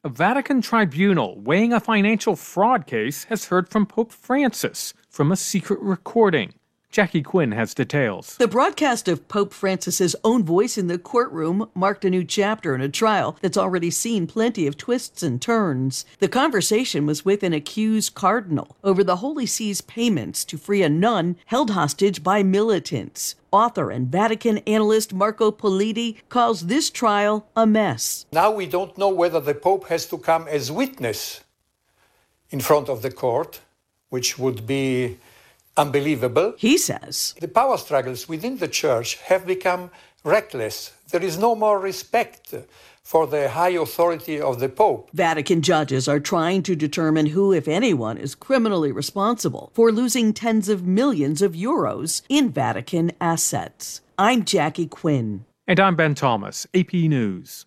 A Vatican tribunal weighing a financial fraud case has heard from Pope Francis from a secret recording. Jackie Quinn has details. The broadcast of Pope Francis's own voice in the courtroom marked a new chapter in a trial that's already seen plenty of twists and turns. The conversation was with an accused cardinal over the Holy See's payments to free a nun held hostage by militants. Author and Vatican analyst Marco Politi calls this trial a mess. Now we don't know whether the Pope has to come as witness in front of the court, which would be unbelievable. He says the power struggles within the church have become reckless. There is no more respect for the high authority of the Pope. Vatican judges are trying to determine who, if anyone, is criminally responsible for losing tens of millions of euros in Vatican assets. I'm Jackie Quinn. And I'm Ben Thomas, AP News.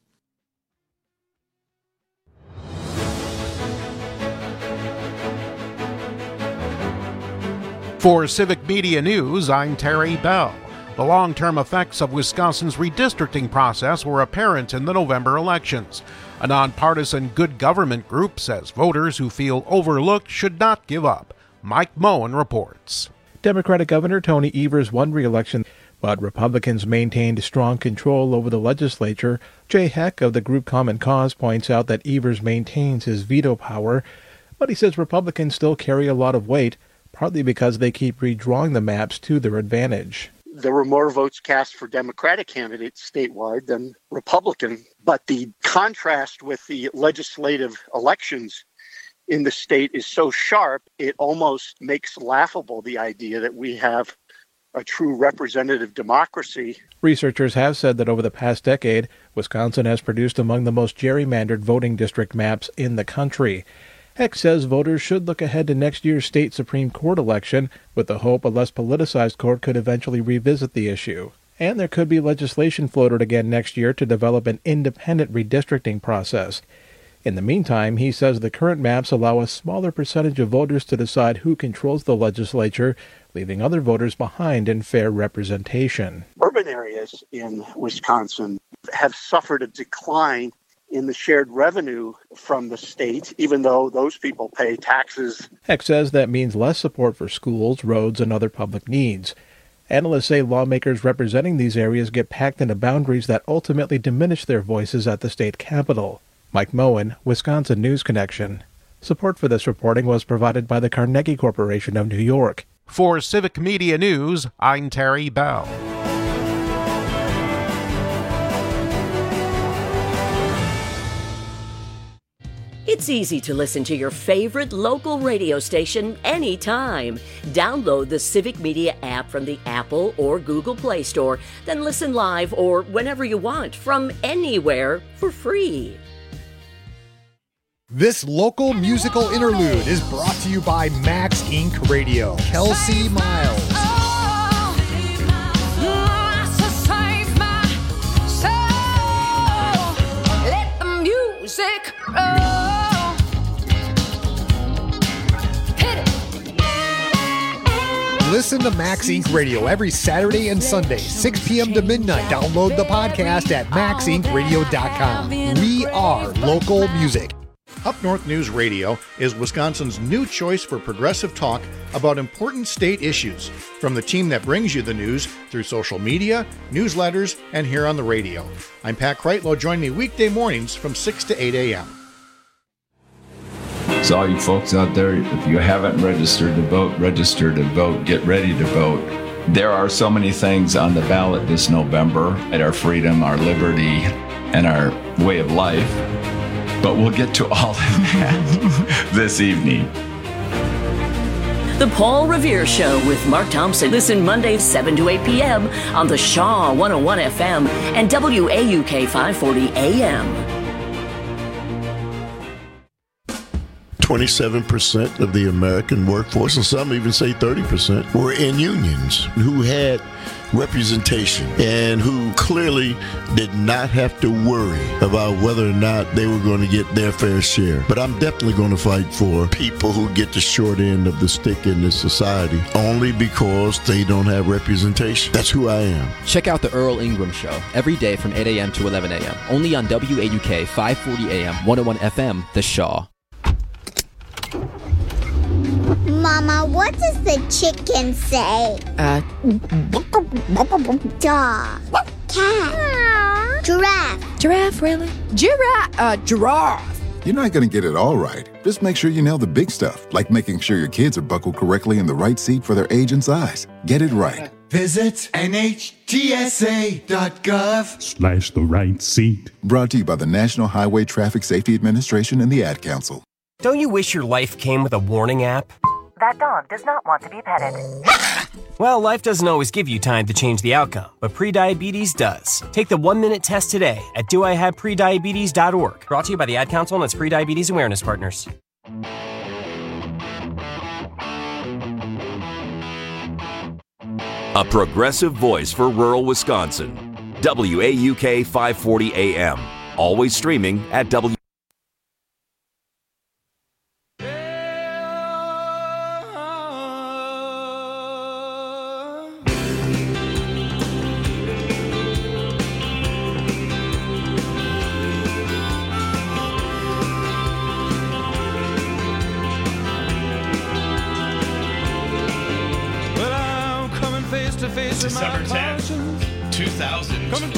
For Civic Media News, I'm Terry Bell. The long-term effects of Wisconsin's redistricting process were apparent in the November elections. A nonpartisan good government group says voters who feel overlooked should not give up. Mike Moen reports. Democratic Governor Tony Evers won re-election, but Republicans maintained strong control over the legislature. Jay Heck of the group Common Cause points out that Evers maintains his veto power, but he says Republicans still carry a lot of weight, partly because they keep redrawing the maps to their advantage. There were more votes cast for Democratic candidates statewide than Republican, but the contrast with the legislative elections in the state is so sharp, it almost makes laughable the idea that we have a true representative democracy. Researchers have said that over the past decade, Wisconsin has produced among the most gerrymandered voting district maps in the country. Heck says voters should look ahead to next year's state Supreme Court election with the hope a less politicized court could eventually revisit the issue. And there could be legislation floated again next year to develop an independent redistricting process. In the meantime, he says the current maps allow a smaller percentage of voters to decide who controls the legislature, leaving other voters behind in fair representation. Urban areas in Wisconsin have suffered a decline in the shared revenue from the state, even though those people pay taxes. Heck says that means less support for schools, roads, and other public needs. Analysts say lawmakers representing these areas get packed into boundaries that ultimately diminish their voices at the state capitol. Mike Moen, Wisconsin News Connection. Support for this reporting was provided by the Carnegie Corporation of New York. For Civic Media News, I'm Terry Bell. It's easy to listen to your favorite local radio station anytime. Download the Civic Media app from the Apple or Google Play Store, then listen live or whenever you want from anywhere for free. This local musical interlude is brought to you by Max Inc. Radio. Kelsey Miles. Let the music roll. Listen to Max Inc. Radio every Saturday and Sunday, 6 p.m. to midnight. Download the podcast at maxincradio.com. We are local music. Up North News Radio is Wisconsin's new choice for progressive talk about important state issues, from the team that brings you the news through social media, newsletters, and here on the radio. I'm Pat Kreitlow. Join me weekday mornings from 6 to 8 a.m. So all you folks out there, if you haven't registered to vote, register to vote, get ready to vote. There are so many things on the ballot this November at our freedom, our liberty, and our way of life. But we'll get to all of that this evening. The Paul Revere Show with Mark Thompson. Listen Mondays 7 to 8 p.m. on the Shaw 101 FM and WAUK 540 AM. 27% of the American workforce, and some even say 30%, were in unions who representation and who clearly did not have to worry about whether or not they were going to get their fair share. But I'm definitely going to fight for people who get the short end of the stick in this society only because they don't have representation. That's who I am. Check out the Earl Ingram Show every day from 8 a.m. to 11 a.m. only on WAUK 540 AM 101 FM, The Shaw. Mama, what does the chicken say? Dog. Cat. Giraffe. Giraffe, really? Giraffe. You're not going to get it all right. Just make sure you nail the big stuff, like making sure your kids are buckled correctly in the right seat for their age and size. Get it right. Visit NHTSA.gov/the right seat. Brought to you by the National Highway Traffic Safety Administration and the Ad Council. Don't you wish your life came with a warning app? That dog does not want to be petted. Well, life doesn't always give you time to change the outcome, but prediabetes does. Take the 1-minute test today at doihaveprediabetes.org. Brought to you by the Ad Council and its pre-diabetes awareness partners. A progressive voice for rural Wisconsin. WAUK 540 AM. Always streaming at W. December 10th, 2022.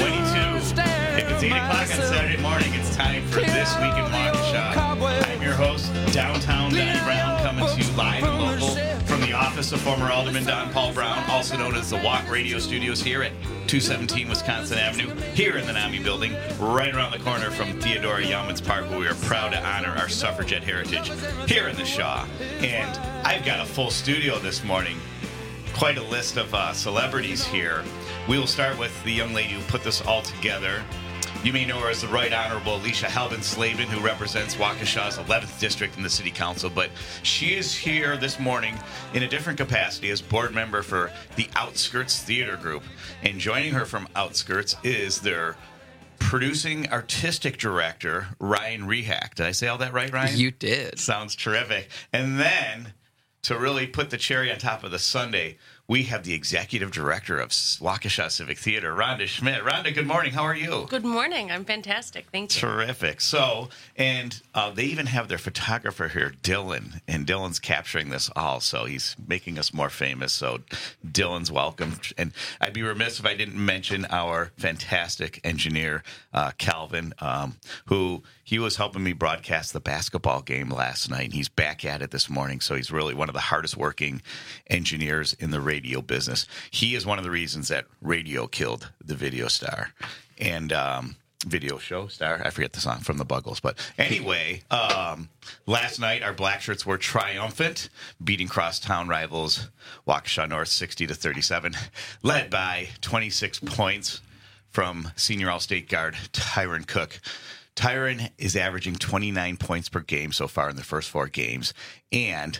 If it's 8 o'clock on Saturday morning, it's time for This Week in Waukesha. I'm your host, Downtown Donnie Brown, coming to you live and local from the office of former Alderman Don Paul Brown, also known as the Walk Radio Studios here at 217 Wisconsin Avenue, here in the NAMI building, right around the corner from Theodora Yeomans Park, where we are proud to honor our suffragette heritage here in the Shaw. And I've got a full studio this morning. Quite a list of celebrities here. We will start with the young lady who put this all together. You may know her as the Right Honorable Alicia Halbin-Slavin, who represents Waukesha's 11th District in the City Council, but she is here this morning in a different capacity as board member for the Outskirts Theater Group. And joining her from Outskirts is their producing artistic director, Ryan Rehak. Did I say all that right, Ryan? You did. Sounds terrific. And then, to really put the cherry on top of the sundae, we have the executive director of Waukesha Civic Theater, Rhonda Schmidt. Rhonda, good morning. How are you? Good morning. I'm fantastic. Thank you. Terrific. So, and they even have their photographer here, Dylan, and Dylan's capturing this all, so he's making us more famous. So, Dylan's welcome. And I'd be remiss if I didn't mention our fantastic engineer, Calvin, who he was helping me broadcast the basketball game last night, and he's back at it this morning. So he's really one of the hardest working engineers in the radio business. He is one of the reasons that radio killed the video star and video show star. I forget the song from the Buggles. But anyway, last night our Black Shirts were triumphant, beating crosstown rivals Waukesha North 60-37, led by 26 points from senior All-State guard Tyron Cook. Tyron is averaging 29 points per game so far in the first 4 games. And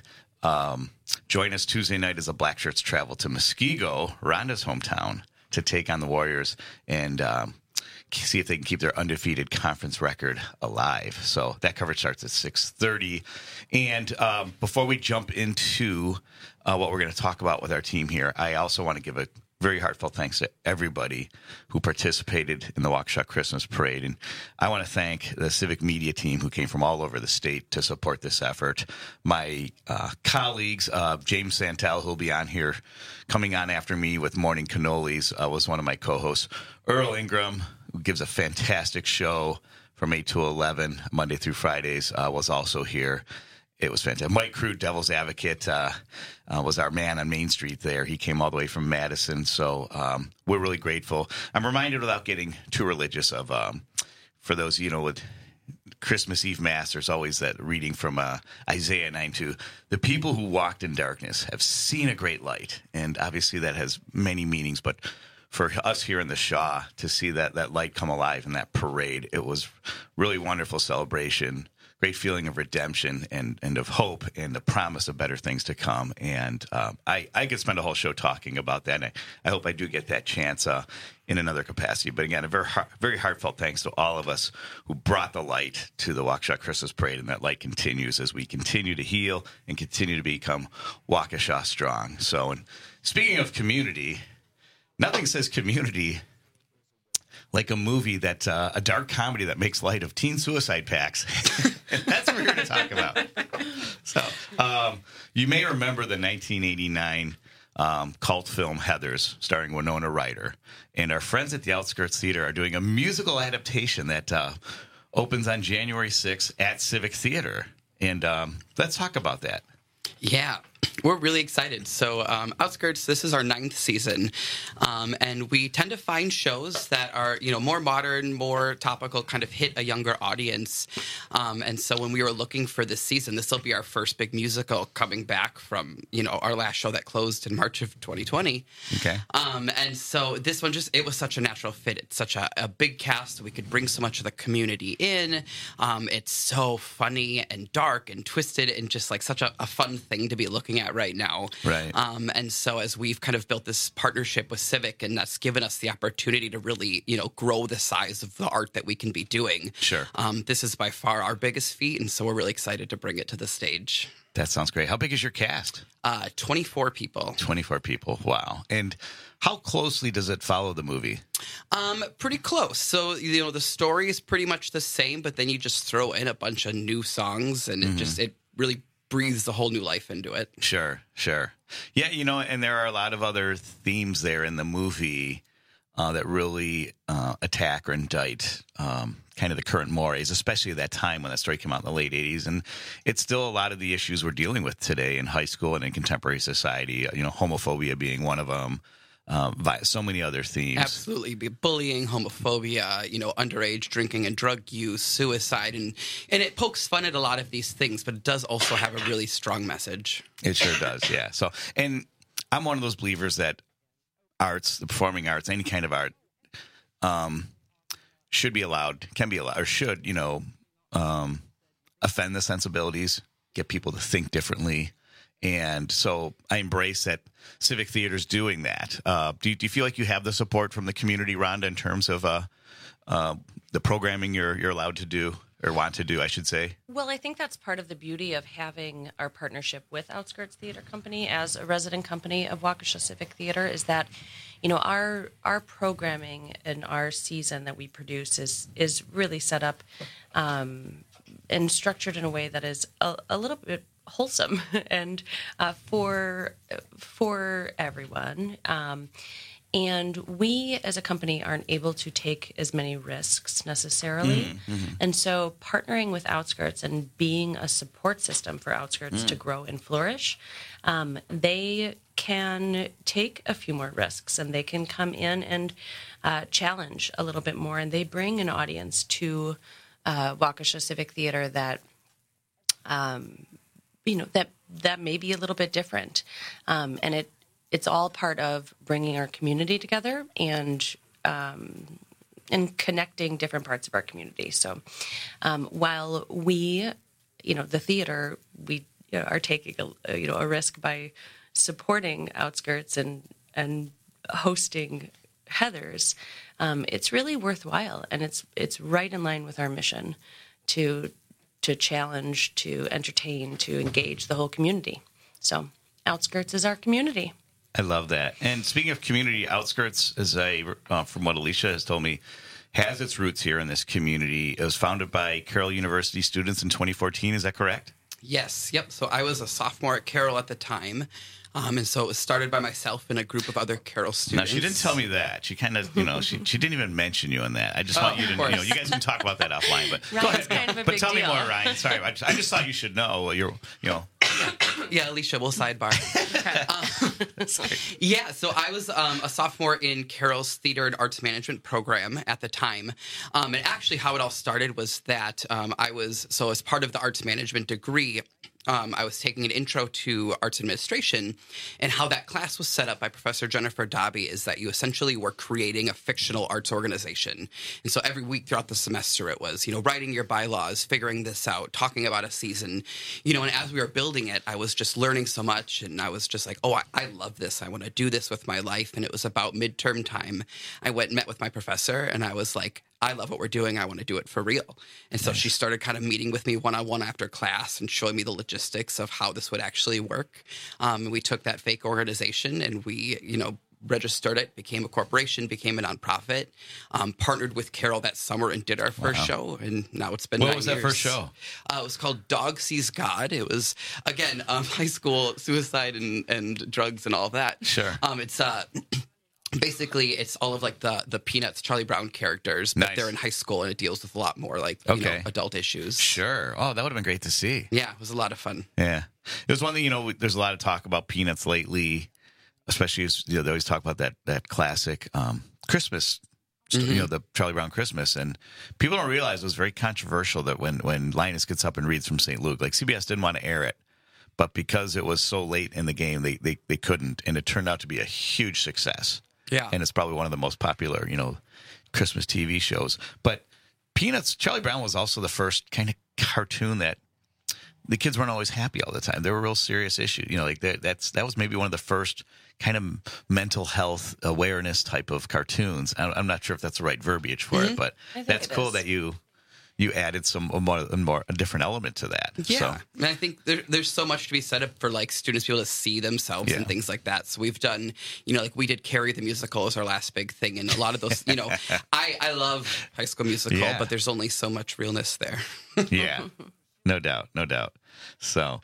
join us Tuesday night as the Black Shirts travel to Muskego, Rhonda's hometown, to take on the Warriors and see if they can keep their undefeated conference record alive. So that coverage starts at 6:30. And before we jump into what we're going to talk about with our team here, I also want to give a very heartfelt thanks to everybody who participated in the Waukesha Christmas Parade. And I want to thank the civic media team who came from all over the state to support this effort. My colleagues, James Santel, who'll be on here, coming on after me with Morning Cannolis, was one of my co-hosts. Earl Ingram, who gives a fantastic show from 8 to 11, Monday through Fridays, was also here. It was fantastic. Mike Crew, Devil's Advocate, was our man on Main Street there. He came all the way from Madison, so we're really grateful. I'm reminded, without getting too religious, of, for those, with Christmas Eve Mass, there's always that reading from Isaiah 9:2. The people who walked in darkness have seen a great light, and obviously that has many meanings, but for us here in the Shaw to see that light come alive in that parade, it was really wonderful celebration. great feeling of redemption and of hope and the promise of better things to come. And I could spend a whole show talking about that. And I hope I do get that chance in another capacity. But again, a very heartfelt thanks to all of us who brought the light to the Waukesha Christmas Parade. And that light continues as we continue to heal and continue to become Waukesha strong. So, and speaking of community, nothing says community like a movie that a dark comedy that makes light of teen suicide pacts. And that's what we're here to talk about. So you may remember the 1989 cult film Heathers, starring Winona Ryder. And our friends at the Outskirts Theater are doing a musical adaptation that opens on January 6th at Civic Theater. And let's talk about that. Yeah, we're really excited. So Outskirts, this is our 9th season. And we tend to find shows that are, more modern, more topical, kind of hit a younger audience. And so when we were looking for this season, this will be our first big musical coming back from, our last show that closed in March of 2020. Okay. And so this one it was such a natural fit. It's such a big cast. We could bring so much of the community in. It's so funny and dark and twisted and just like such a fun thing to be looking at right now. Right. And so as we've kind of built this partnership with Civic, and that's given us the opportunity to really, grow the size of the art that we can be doing. Sure. This is by far our biggest feat, and so we're really excited to bring it to the stage. That sounds great. How big is your cast? 24 people. 24 people. Wow. And how closely does it follow the movie? Pretty close. So, the story is pretty much the same, but then you just throw in a bunch of new songs, and it really breathes a whole new life into it. Sure. Yeah, and there are a lot of other themes there in the movie that really attack or indict kind of the current mores, especially at that time when that story came out in the late 80s. And it's still a lot of the issues we're dealing with today in high school and in contemporary society, homophobia being one of them. So many other themes. Absolutely. Bullying, homophobia, underage drinking and drug use, suicide. And it pokes fun at a lot of these things, but it does also have a really strong message. It sure does, yeah. So, and I'm one of those believers that arts, the performing arts, any kind of art, should be allowed, can be allowed, or should, offend the sensibilities, get people to think differently. And so I embrace that Civic Theater's doing that. Do you feel like you have the support from the community, Rhonda, in terms of the programming you're allowed to do, or want to do, I should say? Well, I think that's part of the beauty of having our partnership with Outskirts Theater Company as a resident company of Waukesha Civic Theater is that, our programming and our season that we produce is really set up and structured in a way that is a little bit wholesome and for everyone. And we as a company aren't able to take as many risks necessarily. And so partnering with Outskirts and being a support system for Outskirts to grow and flourish, they can take a few more risks and they can come in and challenge a little bit more. And they bring an audience to Waukesha Civic Theater that that may be a little bit different. And it's all part of bringing our community together and connecting different parts of our community. So while we, the theater, we are taking a risk by supporting Outskirts and hosting Heathers, it's really worthwhile. And it's right in line with our mission to challenge, to entertain, to engage the whole community. So Outskirts is our community. I love that. And speaking of community, Outskirts, from what Alicia has told me, has its roots here in this community. It was founded by Carroll University students in 2014. Is that correct? Yes. Yep. So I was a sophomore at Carroll at the time. And so it was started by myself and a group of other Carroll students. Now, she didn't tell me that. She kind of, she didn't even mention you in that. I just want you to, you guys can talk about that offline. But go ahead. Kind of a but big tell me deal. more, Ryan. Sorry, I just thought you should know. Yeah, Alicia, we'll sidebar. Yeah, so I was a sophomore in Carroll's Theater and Arts Management program at the time. And actually how it all started was that as part of the arts management degree, I was taking an intro to arts administration, and how that class was set up by Professor Jennifer Dobby is that you essentially were creating a fictional arts organization. And so every week throughout the semester, it was, writing your bylaws, figuring this out, talking about a season, and as we were building it, I was just learning so much, and I was just like, oh, I love this. I want to do this with my life. And it was about midterm time. I went and met with my professor, and I was like, I love what we're doing. I want to do it for real. And so she started kind of meeting with me one-on-one after class and showing me the logistics of how this would actually work. And we took that fake organization and we, registered it, became a corporation, became a nonprofit, partnered with Carol that summer and did our first show. And now it's been 9 years. What was that first show? It was called Dog Sees God. It was, again, high school suicide and drugs and all that. Sure. It's basically, it's all of like the Peanuts, Charlie Brown characters, but they're in high school and it deals with a lot more like adult issues. Sure. Oh, that would have been great to see. Yeah, it was a lot of fun. Yeah, it was one thing. There's a lot of talk about Peanuts lately, especially as they always talk about that classic Christmas. The Charlie Brown Christmas, and people don't realize it was very controversial that when Linus gets up and reads from St. Luke, like CBS didn't want to air it. But because it was so late in the game, they couldn't, and it turned out to be a huge success. Yeah. And it's probably one of the most popular, Christmas TV shows. But Peanuts, Charlie Brown was also the first kind of cartoon that the kids weren't always happy all the time. There were real serious issues. That was maybe one of the first kind of mental health awareness type of cartoons. I'm not sure if that's the right verbiage for it, but that's cool that you added a different element to that. Yeah, so. and I think there's so much to be set up for like students to be able to see themselves and things like that. So we've done, like we did Carrie the Musical as our last big thing, and a lot of those, I love High School Musical, but there's only so much realness there. Yeah, no doubt. So,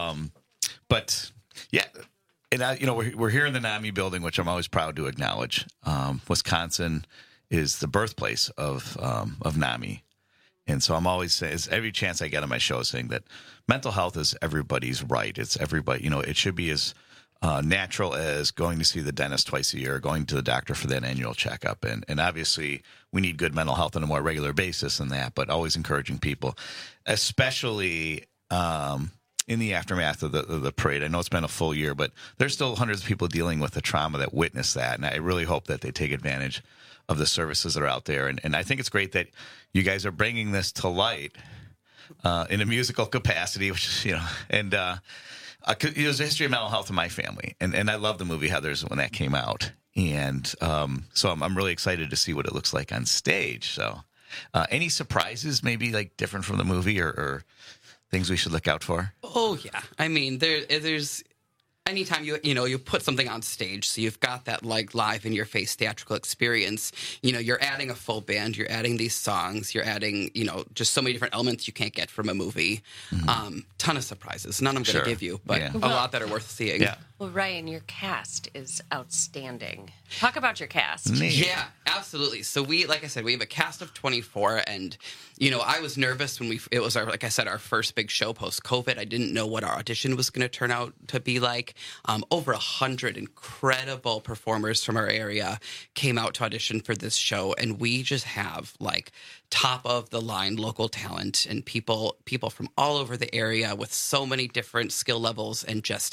but yeah. And we're here in the NAMI building, which I'm always proud to acknowledge. Wisconsin is the birthplace of NAMI. And so I'm always saying, every chance I get on my show, saying that mental health is everybody's right. It's everybody, it should be as natural as going to see the dentist twice a year, going to the doctor for that annual checkup. And obviously we need good mental health on a more regular basis than that, but always encouraging people, especially in the aftermath of the parade. I know it's been a full year, but there's still hundreds of people dealing with the trauma that witnessed that. And I really hope that they take advantage of the services that are out there. And I think it's great that you guys are bringing this to light in a musical capacity, which is, and there's a history of mental health in my family. And I love the movie Heathers when that came out. And so I'm really excited to see what it looks like on stage. So any surprises, maybe like different from the movie or things we should look out for? Oh, yeah. I mean, there's anytime you put something on stage, so you've got that like live in your face theatrical experience, you're adding a full band, you're adding these songs, you're adding, just so many different elements you can't get from a movie. Ton of surprises. None I'm going to give you, but a lot that are worth seeing. Yeah. Well, Ryan, your cast is outstanding. Talk about your cast. Yeah, absolutely. So like I said, we have a cast of 24, and I was nervous when it was our first big show post-COVID. I didn't know what our audition was going to turn out to be like. Over 100 incredible performers from our area came out to audition for this show, and we just have like top of the line local talent and people from all over the area with so many different skill levels, and just,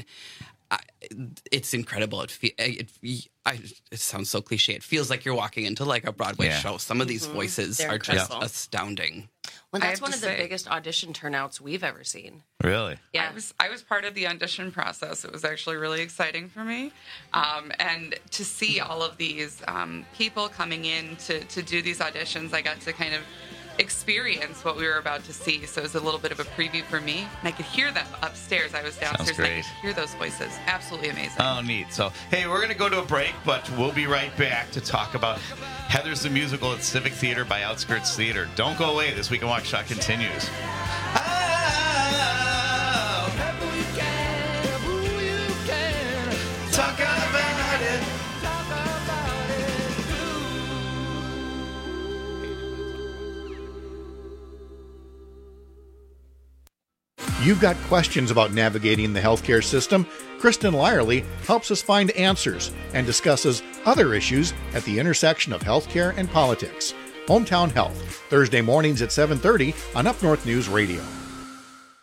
it's incredible. It sounds so cliche. It feels like you're walking into like a Broadway show. Some of these voices are just astounding. Well, that's one of the biggest audition turnouts we've ever seen. Really? Yeah. I was part of the audition process. It was actually really exciting for me. And to see all of these people coming in to do these auditions, I got to kind of experience what we were about to see. So it was a little bit of a preview for me. And I could hear them upstairs. I was downstairs. Sounds great. I could hear those voices. Absolutely amazing. Oh, neat. So, hey, we're going to go to a break, but we'll be right back to talk about Heathers the Musical at Civic Theater by Outskirts Theater. Don't go away. This Week in Waukesha continues. Talk about it. You've got questions about navigating the healthcare system? Kristen Lyerly helps us find answers and discusses other issues at the intersection of healthcare and politics. Hometown Health, Thursday mornings at 7:30 on Up North News Radio.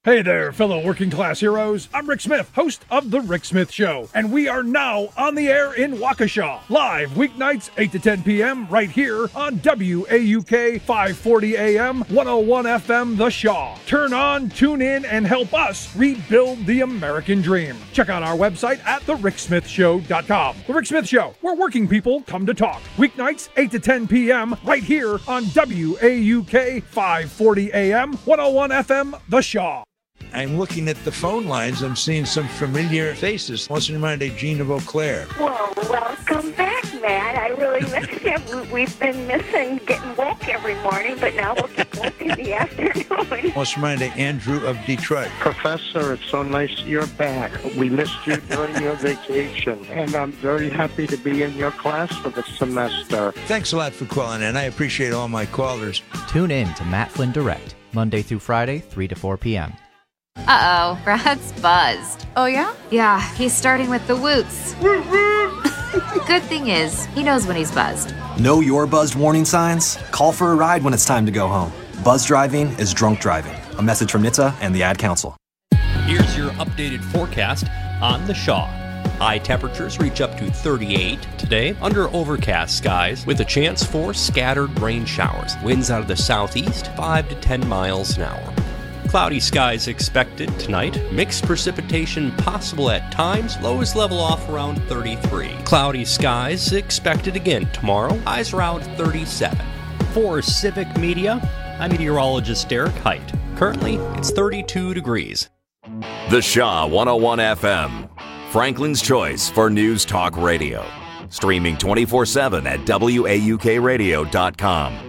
Hey there, fellow working class heroes. I'm Rick Smith, host of The Rick Smith Show, and we are now on the air in Waukesha, live weeknights 8 to 10 p.m. right here on WAUK 540 AM, 101 FM The Shaw. Turn on, tune in, and help us rebuild the American dream. Check out our website at thericksmithshow.com. The Rick Smith Show, where working people come to talk. Weeknights 8 to 10 p.m. right here on WAUK 540 AM, 101 FM The Shaw. I'm looking at the phone lines. I'm seeing some familiar faces. What's in mind of Jean of Eau Claire? Well, welcome back, Matt. I really miss you. We've been missing getting woke every morning, but now we'll get woke in the afternoon. What's in mind of Andrew of Detroit? Professor, it's so nice you're back. We missed you during your vacation, and I'm very happy to be in your class for the semester. Thanks a lot for calling in. I appreciate all my callers. Tune in to Matt Flynn Direct, Monday through Friday, 3 to 4 p.m. Uh-oh, Brad's buzzed. Oh, yeah? Yeah, he's starting with the woots. Good thing is, he knows when he's buzzed. Know your buzzed warning signs? Call for a ride when it's time to go home. Buzz driving is drunk driving. A message from NHTSA and the Ad Council. Here's your updated forecast on the Shaw. High temperatures reach up to 38 today under overcast skies with a chance for scattered rain showers. Winds out of the southeast 5 to 10 miles an hour. Cloudy skies expected tonight. Mixed precipitation possible at times. Lows level off around 33. Cloudy skies expected again tomorrow. Highs around 37. For Civic Media, I'm meteorologist Derek Height. Currently, it's 32 degrees. The Shaw 101 FM. Franklin's choice for News Talk Radio. Streaming 24/7 at WAUKradio.com.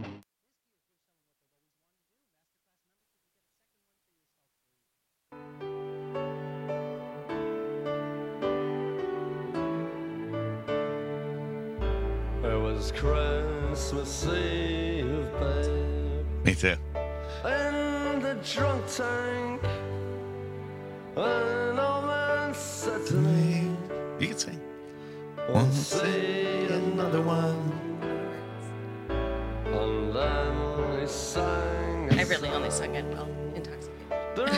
Christmas Eve, babe. Me too. In the drunk tank, an old man said to me, You can sing. "Won't see another one." And then he sang. I really only sung it while intoxicated.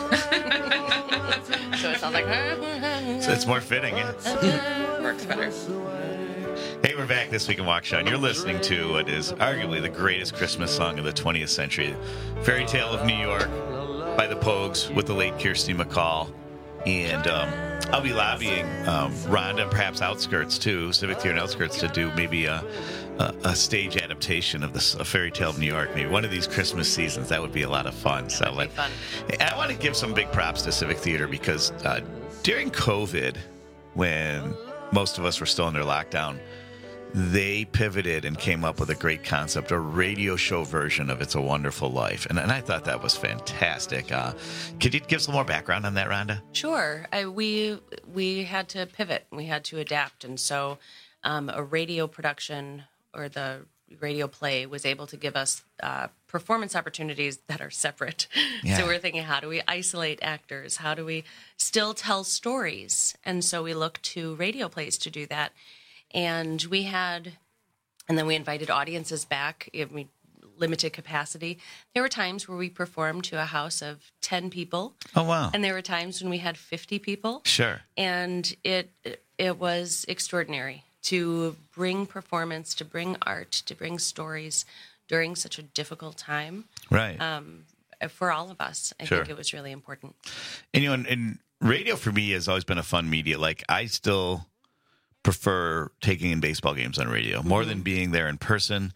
So it sounds like. So it's more fitting, yeah. Works better. Hey, we're back this week in Waukesha, and you're listening to what is arguably the greatest Christmas song of the 20th century, Fairy Tale of New York by the Pogues with the late Kirsty MacColl. And I'll be lobbying Rhonda and perhaps Outskirts, too, Civic Theater and Outskirts, to do maybe a stage adaptation of this Fairy Tale of New York, maybe one of these Christmas seasons. That would be a lot of fun. So I want to give some big props to Civic Theater because during COVID, when most of us were still under lockdown, they pivoted and came up with a great concept, a radio show version of It's a Wonderful Life. And I thought that was fantastic. Could you give us a little more background on that, Rhonda? Sure. We had to pivot. We had to adapt. And so a radio production or the radio play was able to give us performance opportunities that are separate. Yeah. So we're thinking, how do we isolate actors? How do we still tell stories? And so we looked to radio plays to do that. And then we invited audiences back. Limited capacity. There were times where we performed to a house of 10 people. Oh, wow. And there were times when we had 50 people. Sure. And it was extraordinary to bring performance, to bring art, to bring stories during such a difficult time. Right. For all of us, I think it was really important. And, and radio for me has always been a fun media. Like, I still prefer taking in baseball games on radio more than being there in person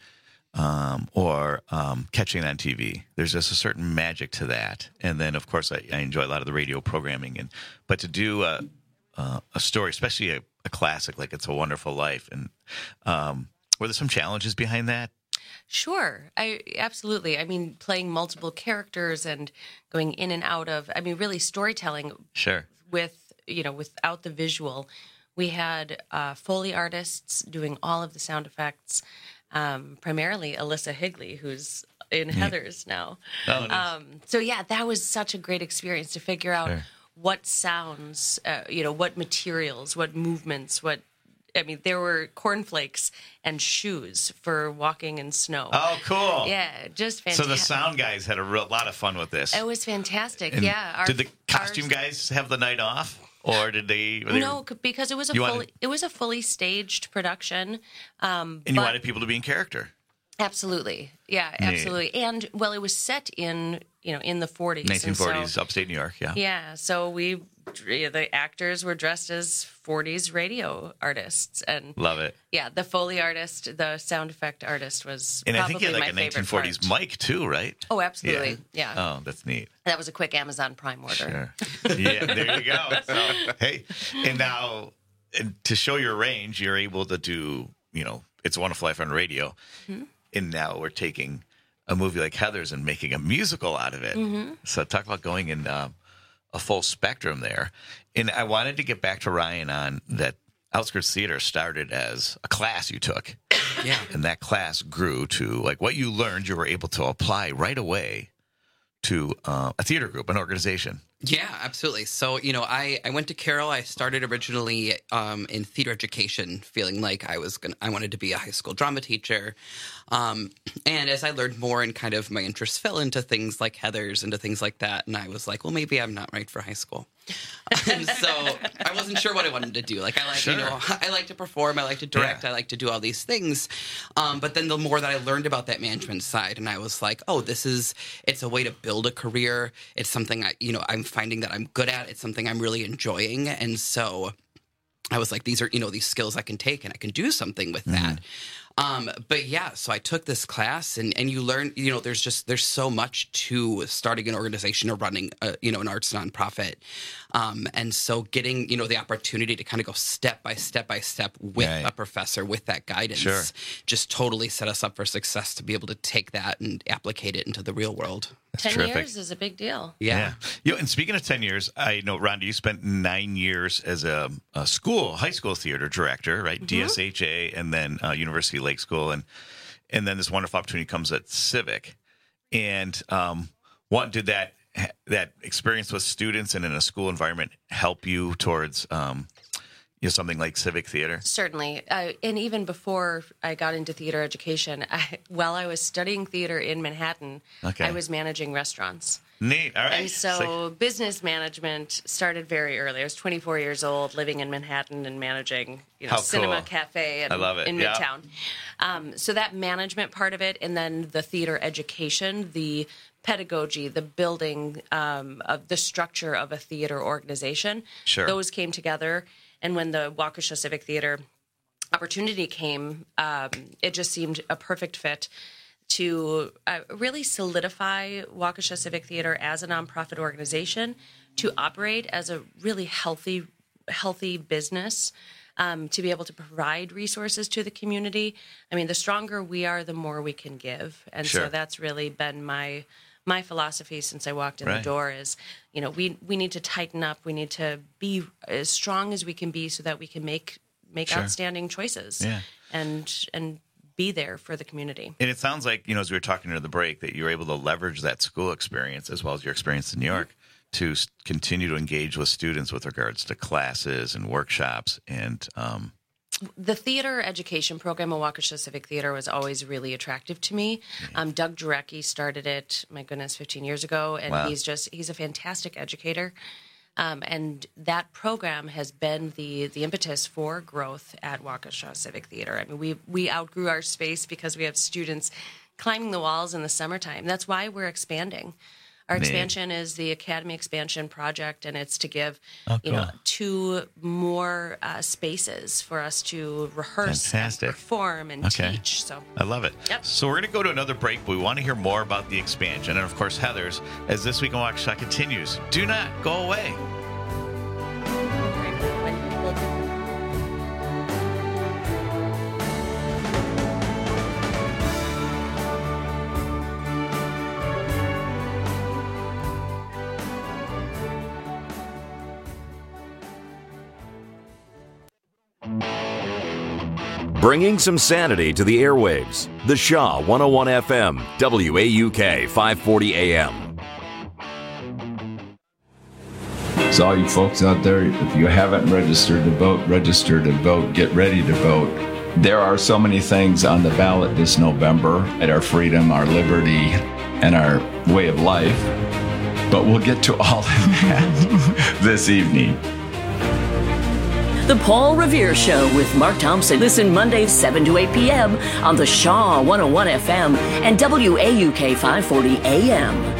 or catching it on TV. There's just a certain magic to that. And then, of course, I enjoy a lot of the radio programming. But to do a story, especially a classic like It's a Wonderful Life, and were there some challenges behind that? Sure. Absolutely. I mean, playing multiple characters and going in and out of, really storytelling. Sure. Without the visual. We had Foley artists doing all of the sound effects, primarily Alyssa Higley, who's in Heathers now. Oh, nice. That was such a great experience to figure out what sounds, what materials, what movements, what there were cornflakes and shoes for walking in snow. Oh, cool. Yeah, just fantastic. So the sound guys had a lot of fun with this. It was fantastic, And yeah. did the costume guys have the night off? Or did they... No, because it was a fully staged production. And you wanted people to be in character. Absolutely. Yeah, absolutely. And, well, it was set in the 40s. 1940s, upstate New York, yeah. Yeah, so the actors were dressed as 40s radio artists. And love it. Yeah, the Foley artist, the sound effect artist was and probably I think you had like a 1940s mic, too, right? Oh, absolutely. Yeah. Oh, that's neat. That was a quick Amazon Prime order. Sure. Yeah, there you go. So, hey, and now to show your range, you're able to do, It's a Wonderful Life on radio. Mm-hmm. And now we're taking a movie like Heathers and making a musical out of it. Mm-hmm. So talk about going in a full spectrum there. And I wanted to get back to Ryan on that. Outskirts Theater started as a class you took. Yeah. And that class grew to, like, what you learned, you were able to apply right away to a theater group, an organization. Yeah, absolutely. So, I went to Carroll. I started originally in theater education, feeling like I wanted to be a high school drama teacher. And as I learned more and kind of my interests fell into things like Heathers, into things like that, and I was like, well, maybe I'm not right for high school. And so I wasn't sure what I wanted to do. Like, I like to perform, I like to direct, I like to do all these things. But then the more that I learned about that management side, and I was like, oh, it's a way to build a career. It's something I'm finding that I'm good at. It's something I'm really enjoying. And so I was like, these are, these skills I can take and I can do something with that. But yeah, so I took this class and you learn, there's so much to starting an organization or running, an arts nonprofit. And so getting, the opportunity to kind of go step by step with a professor with that guidance just totally set us up for success to be able to take that and applicate it into the real world. That's 10 terrific. Years is a big deal. Yeah. And speaking of 10 years, I know, Rhonda, you spent 9 years as a high school theater director, right? Mm-hmm. DSHA and then University Lake School. And then this wonderful opportunity comes at Civic. And what did that experience with students and in a school environment help you towards something like Civic Theater? Certainly. And even before I got into theater education, while I was studying theater in Manhattan, I was managing restaurants. Neat. All right. And so business management started very early. I was 24 years old, living in Manhattan and managing Cinema Cafe in Midtown. So that management part of it, and then the theater education, the pedagogy, the building of the structure of a theater organization, those came together. And when the Waukesha Civic Theater opportunity came, it just seemed a perfect fit to really solidify Waukesha Civic Theater as a nonprofit organization, to operate as a really healthy business, to be able to provide resources to the community. I mean, the stronger we are, the more we can give. And so that's really been my philosophy since I walked in the door is, we need to tighten up. We need to be as strong as we can be so that we can make outstanding choices and be there for the community. And it sounds like, as we were talking near the break, that you were able to leverage that school experience as well as your experience in New York to continue to engage with students with regards to classes and workshops and the theater education program at Waukesha Civic Theater was always really attractive to me. Doug Jarecki started it, 15 years ago, and he's a fantastic educator. And that program has been the impetus for growth at Waukesha Civic Theater. I mean, we outgrew our space because we have students climbing the walls in the summertime. That's why we're expanding. Our expansion is the Academy Expansion Project, and it's to give 2 more spaces for us to rehearse, and perform, and teach. So I love it. Yep. So we're going to go to another break, but we want to hear more about the expansion and, of course, Heathers, as This Week in Waukesha continues. Do not go away. Bringing some sanity to the airwaves. The Shaw 101 FM, WAUK 540 AM. So all you folks out there, if you haven't registered to vote, register to vote, get ready to vote. There are so many things on the ballot this November at our freedom, our liberty, and our way of life. But we'll get to all of that this evening. The Paul Revere Show with Mark Thompson. Listen Mondays 7 to 8 p.m. on the Shaw 101 FM and WAUK 540 AM.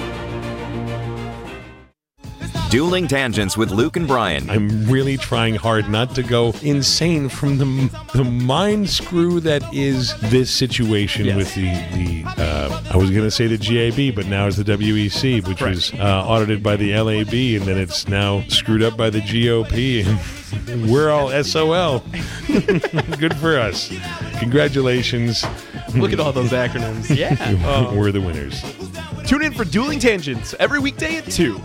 Dueling Tangents with Luke and Brian. I'm really trying hard not to go insane from the mind screw that is this situation with the I was going to say the GAB, but now it's the WEC, which was audited by the LAB, and then it's now screwed up by the GOP, and we're all SOL. Good for us. Congratulations. Look at all those acronyms. Yeah. We're the winners. Tune in for Dueling Tangents every weekday at 2.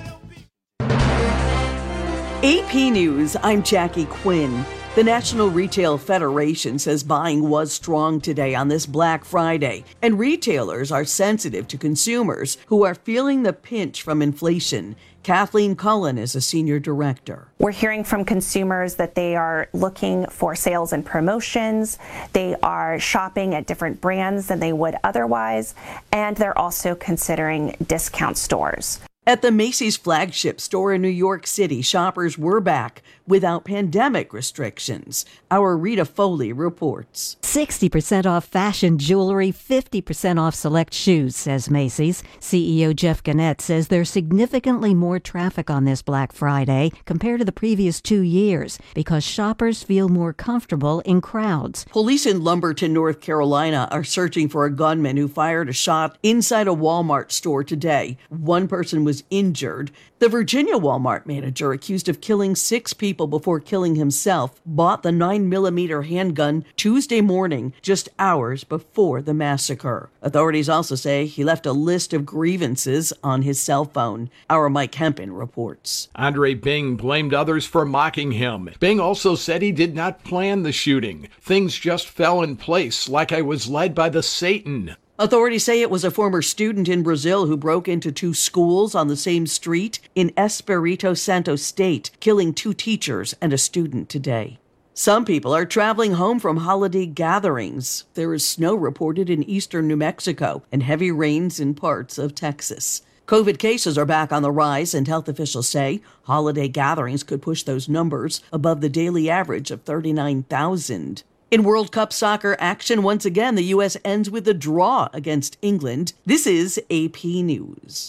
AP News, I'm Jackie Quinn. The National Retail Federation says buying was strong today on this Black Friday, and retailers are sensitive to consumers who are feeling the pinch from inflation. Kathleen Cullen is a senior director. We're hearing from consumers that they are looking for sales and promotions. They are shopping at different brands than they would otherwise, and they're also considering discount stores. At the Macy's flagship store in New York City, shoppers were back without pandemic restrictions. Our Rita Foley reports. 60% off fashion jewelry, 50% off select shoes, says Macy's. CEO Jeff Gannett says there's significantly more traffic on this Black Friday compared to the previous 2 years because shoppers feel more comfortable in crowds. Police in Lumberton, North Carolina are searching for a gunman who fired a shot inside a Walmart store today. One person was injured. The Virginia Walmart manager, accused of killing 6 people before killing himself, bought the 9mm handgun Tuesday morning, just hours before the massacre. Authorities also say he left a list of grievances on his cell phone. Our Mike Hempen reports. Andre Bing blamed others for mocking him. Bing also said he did not plan the shooting. Things just fell in place like I was led by the Satan. Authorities say it was a former student in Brazil who broke into 2 schools on the same street in Espírito Santo State, killing 2 teachers and a student today. Some people are traveling home from holiday gatherings. There is snow reported in eastern New Mexico and heavy rains in parts of Texas. COVID cases are back on the rise, and health officials say holiday gatherings could push those numbers above the daily average of 39,000. In World Cup soccer action, once again, the U.S. ends with a draw against England. This is AP News.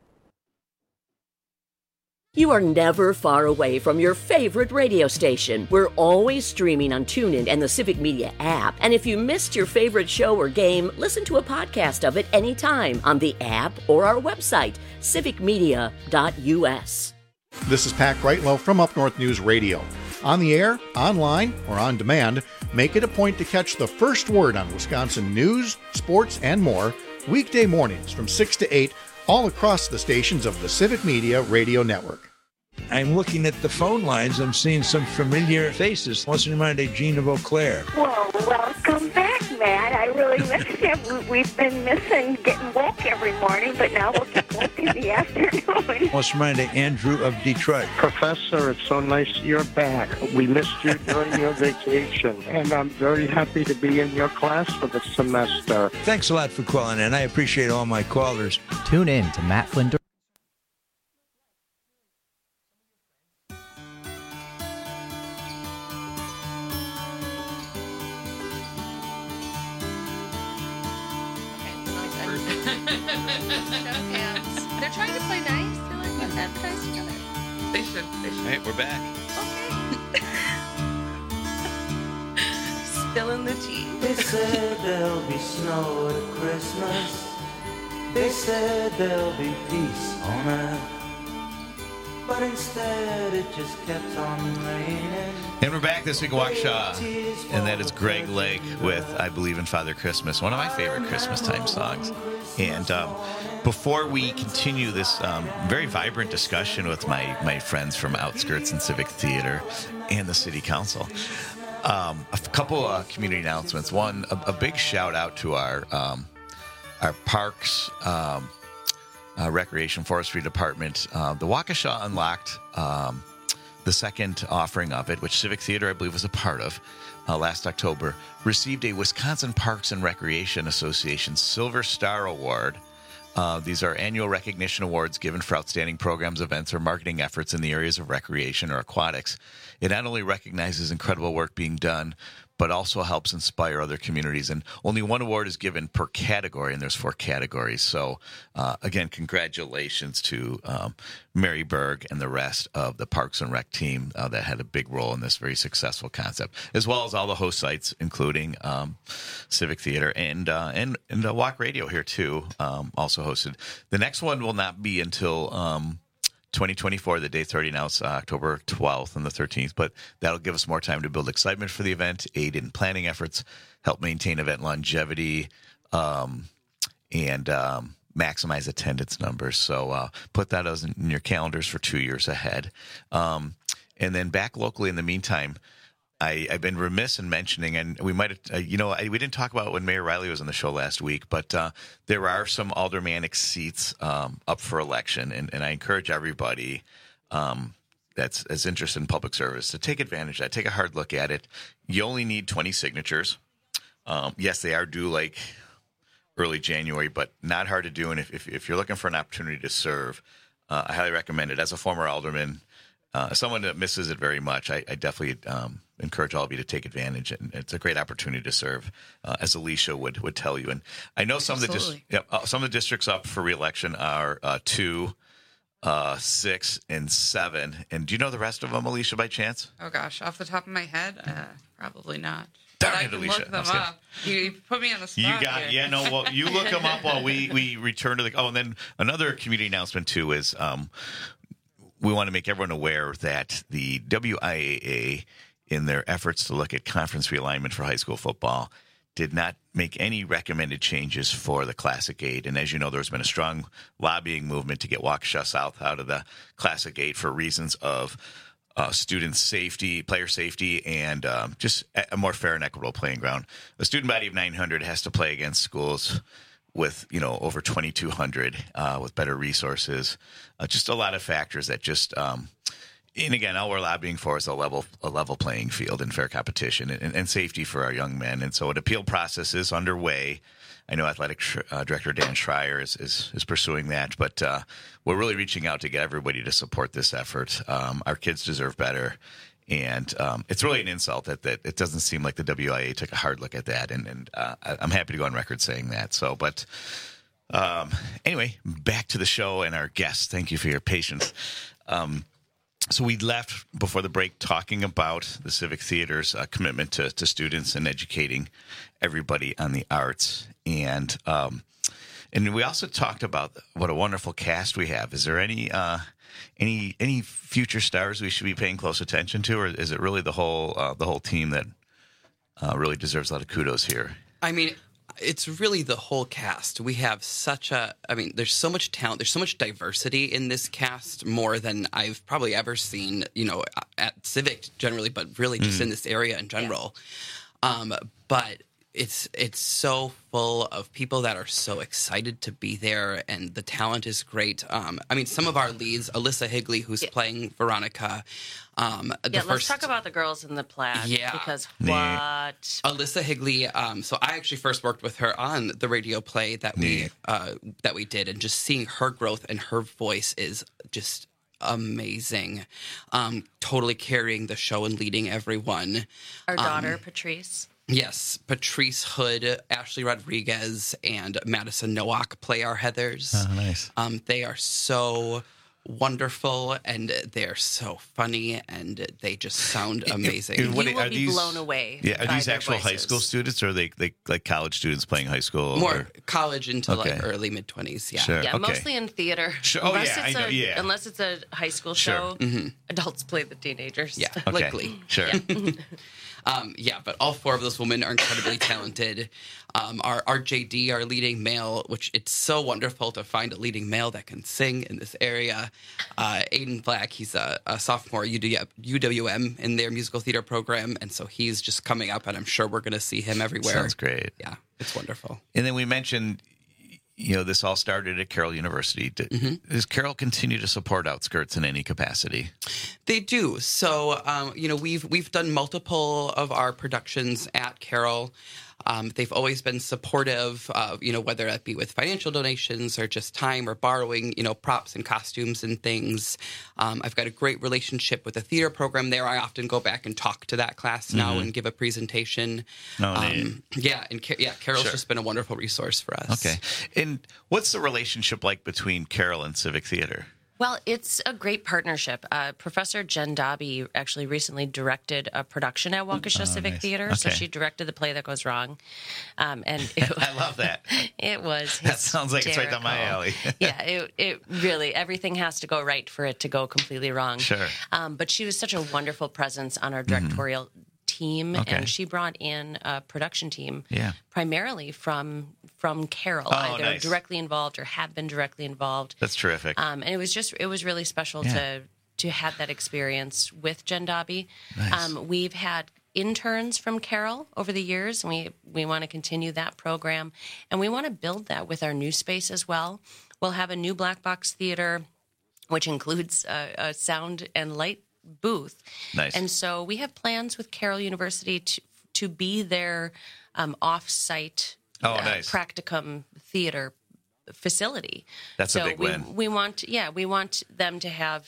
You are never far away from your favorite radio station. We're always streaming on TuneIn and the Civic Media app. And if you missed your favorite show or game, listen to a podcast of it anytime on the app or our website, civicmedia.us. This is Pat Greitlow from Up North News Radio. On the air, online, or on demand, make it a point to catch the first word on Wisconsin news, sports, and more weekday mornings from 6 to 8 all across the stations of the Civic Media Radio Network. I'm looking at the phone lines. I'm seeing some familiar faces. Once in a while, Gina Beauclair. Well, welcome back, Matt. I really missed you. We've been missing getting woke every morning, but now we'll get woke in the afternoon. Once in a while, Andrew of Detroit. Professor, it's so nice you're back. We missed you during your vacation, and I'm very happy to be in your class for the semester. Thanks a lot for calling in. I appreciate all my callers. Tune in to Matt Flynn. They're trying to play nice. They're like, let's advertise together. They should. All right, we're back. Spilling the tea. They said there'll be snow at Christmas. They said there'll be peace on earth. But instead it just kept on raining. And we're back this week at Waukesha, and that is Greg Lake with I Believe in Father Christmas, one of my favorite Christmas time songs. And before we continue this very vibrant discussion with my friends from Outskirts and Civic Theater and the City Council, a couple of community announcements. One, a big shout out to our parks Recreation Forestry Department. The Waukesha unlocked the second offering of it, which Civic Theater, I believe, was a part of last October, received a Wisconsin Parks and Recreation Association Silver Star Award. These are annual recognition awards given for outstanding programs, events, or marketing efforts in the areas of recreation or aquatics. It not only recognizes incredible work being done, but also helps inspire other communities. And only one award is given per category, and there's 4 categories. So, again, congratulations to Mary Berg and the rest of the Parks and Rec team that had a big role in this very successful concept, as well as all the host sites, including Civic Theater and Walk Radio here, too, also hosted. The next one will not be until 2024. The date's already announced, October 12th and the 13th, but that'll give us more time to build excitement for the event, aid in planning efforts, help maintain event longevity, and maximize attendance numbers. So put that in your calendars for 2 years ahead. And then back locally in the meantime, I've been remiss in mentioning, and we might have, we didn't talk about it when Mayor Riley was on the show last week, but there are some aldermanic seats up for election, and I encourage everybody that's interested in public service to take advantage of that. Take a hard look at it. You only need 20 signatures. Yes, they are due like early January, but not hard to do. And if you're looking for an opportunity to serve, I highly recommend it. As a former alderman, someone that misses it very much, I definitely encourage all of you to take advantage. And it's a great opportunity to serve, as Alicia would tell you. And I know some of the districts up for re-election are 2, 6, and 7. And do you know the rest of them, Alicia, by chance? Oh gosh, off the top of my head, probably not. Darn but it, I can Alicia. look them up. You put me on the spot. You got here. yeah, no. Well, you look them up while we return to the. Oh, and then another community announcement too is we want to make everyone aware that the WIAA, in their efforts to look at conference realignment for high school football, did not make any recommended changes for the Classic 8. And as you know, there's been a strong lobbying movement to get Waukesha South out of the Classic 8 for reasons of student safety, player safety, and just a more fair and equitable playing ground. A student body of 900 has to play against schools with, over 2,200 with better resources. Just a lot of factors that just and again, all we're lobbying for is a level playing field and fair competition and safety for our young men. And so an appeal process is underway. I know Athletic Director Dan Schreier is pursuing that, but we're really reaching out to get everybody to support this effort. Our kids deserve better. And it's really an insult that it doesn't seem like the WIA took a hard look at that. And I'm happy to go on record saying that. So, but anyway, back to the show and our guests. Thank you for your patience. So we left before the break talking about the Civic Theater's commitment to students and educating everybody on the arts. And we also talked about what a wonderful cast we have. Is there any future stars we should be paying close attention to, or is it really the whole team that really deserves a lot of kudos here? I mean, it's really the whole cast. We have there's so much talent. There's so much diversity in this cast, more than I've probably ever seen, at Civic generally, but really just in this area in general. Yeah. But it's so full of people that are so excited to be there, and the talent is great. Some of our leads, Alyssa Higley, who's playing Veronica. Let's talk about the girls in the plaid. Yeah. Because what? Alyssa Higley, so I actually first worked with her on the radio play that we did, and just seeing her growth and her voice is just amazing. Totally carrying the show and leading everyone. Our daughter, Patrice. Yes, Patrice Hood, Ashley Rodriguez, and Madison Nowak play our Heathers. Oh, nice. They are so wonderful, and they're so funny, and they just sound amazing. You will be blown away. Yeah, are these actual high school students, or are they like college students playing high school? More college into like early mid-20s. Yeah, sure. Yeah, mostly in theater. Sure. Unless it's a high school show, adults play the teenagers. Yeah, like Glee. Sure. Yeah. But all 4 of those women are incredibly talented. Our JD, our leading male, which it's so wonderful to find a leading male that can sing in this area. Aiden Black, he's a sophomore at UWM in their musical theater program, and so he's just coming up, and I'm sure we're going to see him everywhere. Sounds great. Yeah, it's wonderful. And then we mentioned, this all started at Carroll University. Does Carroll continue to support Outskirts in any capacity? They do. So, we've done multiple of our productions at Carroll. They've always been supportive of, whether that be with financial donations or just time or borrowing, props and costumes and things. I've got a great relationship with the theater program there. I often go back and talk to that class now and give a presentation. Carroll's just been a wonderful resource for us. Okay. And what's the relationship like between Carroll and Civic Theater? Well, it's a great partnership. Professor Jen Dobby actually recently directed a production at Waukesha Civic Theater. So she directed The Play That Goes Wrong. And I love that. It was That sounds like it's right down my alley. Yeah, it really, everything has to go right for it to go completely wrong. Sure. But she was such a wonderful presence on our directorial team, and she brought in a production team primarily from Carroll, either directly involved or have been directly involved. That's terrific. And it was really special to have that experience with Jen Dobby. Nice. We've had interns from Carroll over the years, and we want to continue that program, and we want to build that with our new space as well. We'll have a new black box theater, which includes a sound and light booth. Nice. And so we have plans with Carroll University to be their off-site practicum theater facility. That's a big win. We want them to have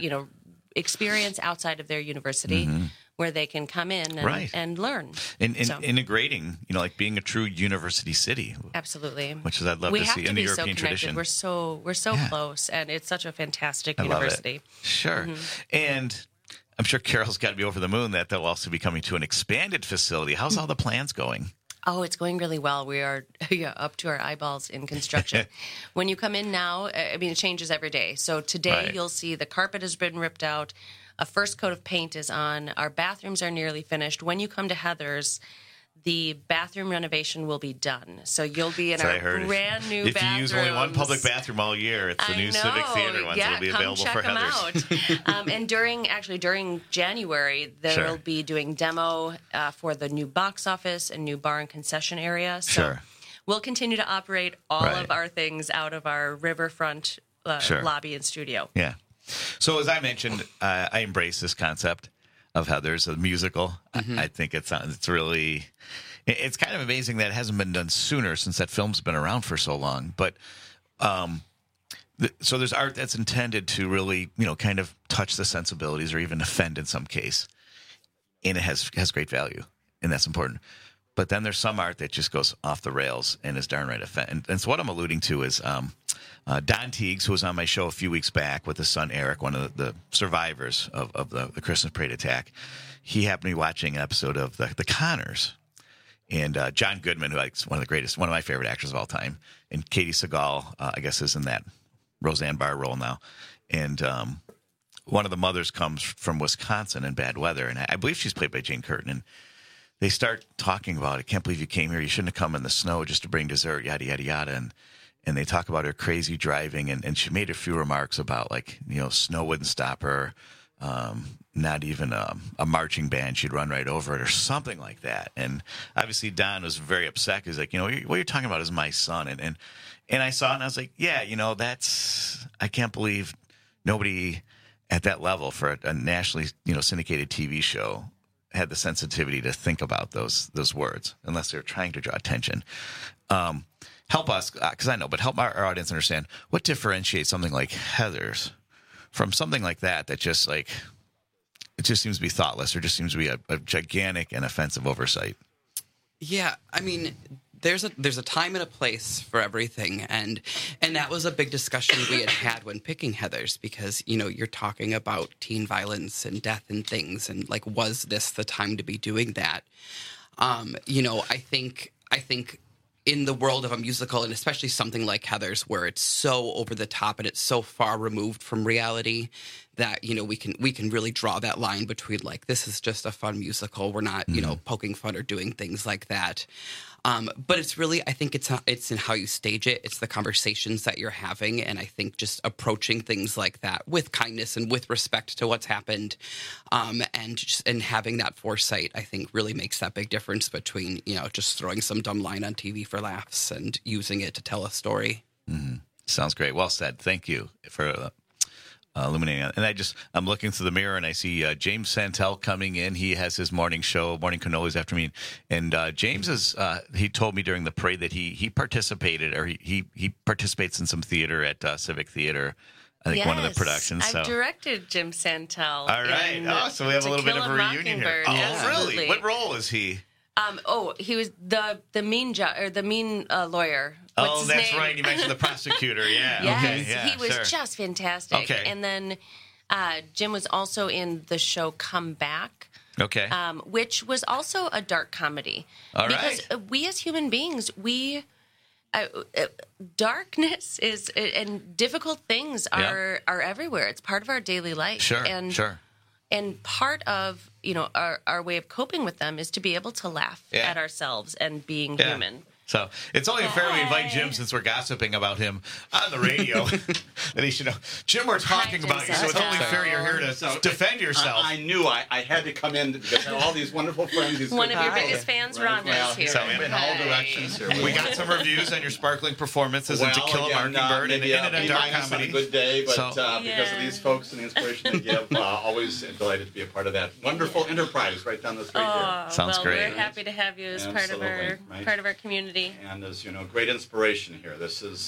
experience outside of their university where they can come in and learn. And integrating, like being a true university city. Absolutely. Which is I'd love to see in the European tradition. We're so close, and it's such a fantastic university. Sure. And I'm sure Carroll's got to be over the moon that they'll also be coming to an expanded facility. How's all the plans going? Oh, it's going really well. We are up to our eyeballs in construction. When you come in now, it changes every day. So today you'll see the carpet has been ripped out. A first coat of paint is on. Our bathrooms are nearly finished. When you come to Heather's, the bathroom renovation will be done. So you'll be in our brand new bathrooms. If you use only one public bathroom all year, it's the new Civic Theater ones. It'll be available for Heather's. And during January, they'll be doing demo for the new box office and new bar and concession area. So we'll continue to operate all of our things out of our riverfront lobby and studio. Yeah. So as I mentioned, I embrace this concept of Heather's, a musical. I think it's really, it's kind of amazing that it hasn't been done sooner since that film's been around for so long. But so there's art that's intended to really, kind of touch the sensibilities or even offend in some case, and it has great value, and that's important. But then there's some art that just goes off the rails and is darn right offend. And so what I'm alluding to is Don Teagues, who was on my show a few weeks back with his son Eric, one of the survivors of the Christmas parade attack. He happened to be watching an episode of the Conners, and John Goodman, who is one of my favorite actors of all time, and Katie Seagal, I guess, is in that Roseanne Barr role now, and one of the mothers comes from Wisconsin in bad weather, and I believe she's played by Jane Curtin, and they start talking about, I can't believe you came here. You shouldn't have come in the snow just to bring dessert, yada, yada, yada. And they talk about her crazy driving, and she made a few remarks about, snow wouldn't stop her, not even a marching band. She'd run right over it or something like that. And obviously Don was very upset. He's like, what you're talking about is my son. And I saw it, and I was like, I can't believe nobody at that level for a nationally, syndicated TV show had the sensitivity to think about those words, unless they're trying to draw attention. Help us, because I know, but help our audience understand what differentiates something like Heather's from something like that just it just seems to be thoughtless, or just seems to be a gigantic and offensive oversight. Yeah, there's a time and a place for everything, and that was a big discussion we had when picking Heather's, because you're talking about teen violence and death and things, and was this the time to be doing that? I think in the world of a musical, and especially something like Heather's, where it's so over the top and it's so far removed from reality, that, we can really draw that line between like, this is just a fun musical. We're not, poking fun or doing things like that. But it's really, I think it's in how you stage it. It's the conversations that you're having. And I think just approaching things like that with kindness and with respect to what's happened, and having that foresight, I think really makes that big difference between, just throwing some dumb line on TV for laughs and using it to tell a story. Mm-hmm. Sounds great. Well said. Thank you for illuminating it. And I'm looking through the mirror and I see James Santel coming in. He has his morning show, Morning Cannolis after me. And James he told me during the parade that he participated, or he participates in some theater at Civic Theater. I think one of the productions. I've directed Jim Santel. All right. So we have a little bit of a reunion here. Oh, Absolutely. Really? What role is he? He was the mean lawyer. What's his that's name? right. You mentioned the prosecutor. Yeah. Yes, Okay. Yeah, he was just fantastic. Okay. And then Jim was also in the show Come Back. Okay. Which was also a dark comedy. All because right. we as human beings, darkness is and difficult things are everywhere. It's part of our daily life. Sure. And part of our way of coping with them is to be able to laugh at ourselves and being human. So it's only fair we invite Jim, since we're gossiping about him on the radio, that he should know. Jim, we're talking about you, so it's only fair you're here to defend yourself. I knew I had to come in because I have all these wonderful friends. One of your biggest fans, Rhonda, is here. So in all directions here. We got some reviews on your sparkling performances in To Kill a Mockingbird and in a dark comedy. A good day, but because of these folks and the inspiration they give, always delighted to be a part of that wonderful enterprise right down the street here. Sounds great. We're happy to have you as part of our community. And as great inspiration here. This is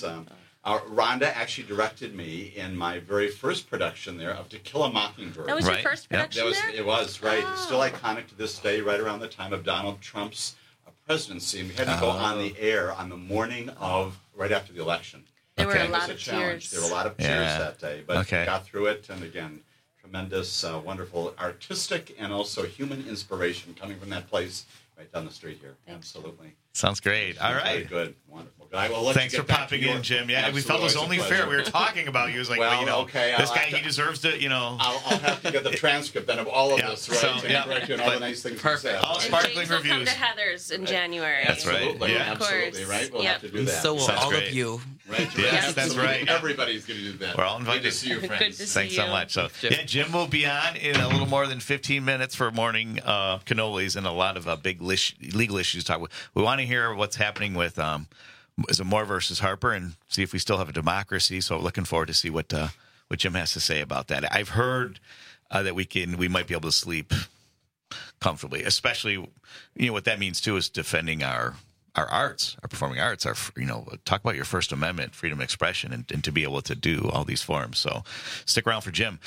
Rhonda actually directed me in my very first production there of To Kill a Mockingbird. That was your first production there? It was, right. It's still iconic to this day, right around the time of Donald Trump's presidency. And we had to go on the air on the morning of, right after the election. There were a lot of of tears. There were a lot of tears that day, but we got through it. And again, tremendous, wonderful artistic and also human inspiration coming from that place right down the street here. Absolutely. Sounds great. All right. Very good. Wonderful. I will let Thanks you for get popping back to in, Jim. Yeah, Absolutely. we felt it was only fair. We were talking about you. It was like, this guy, he deserves to, I'll have to get the transcript then of all of this, right? Correct you and all the nice things you said. All sparkling James will come reviews. to Heather's in January. That's right. Absolutely. Yeah. Absolutely, right? We'll have to do that. So will all of you. Right? Yes, that's right. Everybody's going to do that. We're all invited. Good to see you, friends. Good to see Thanks so much. So, Jim will be on in a little more than 15 minutes for Morning Cannolis and a lot of big legal issues to talk with. We want to hear what's happening with is it Moore versus Harper, and see if we still have a democracy. So looking forward to see what Jim has to say about that. I've heard that we might be able to sleep comfortably, especially what that means too is defending our arts, our performing arts, talk about your First Amendment, freedom of expression, and to be able to do all these forms. So stick around for Jim.